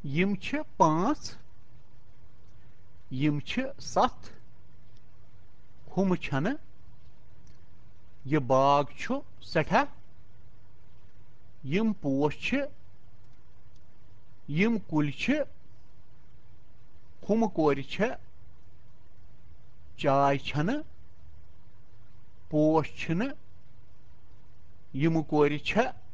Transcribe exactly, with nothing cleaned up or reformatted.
यम छ पांच यम छ सत हम छन ये बाग छु सठा यम पोश छ यम कुल छ हम कोर छ चाय छन पोश छन यम कोर छ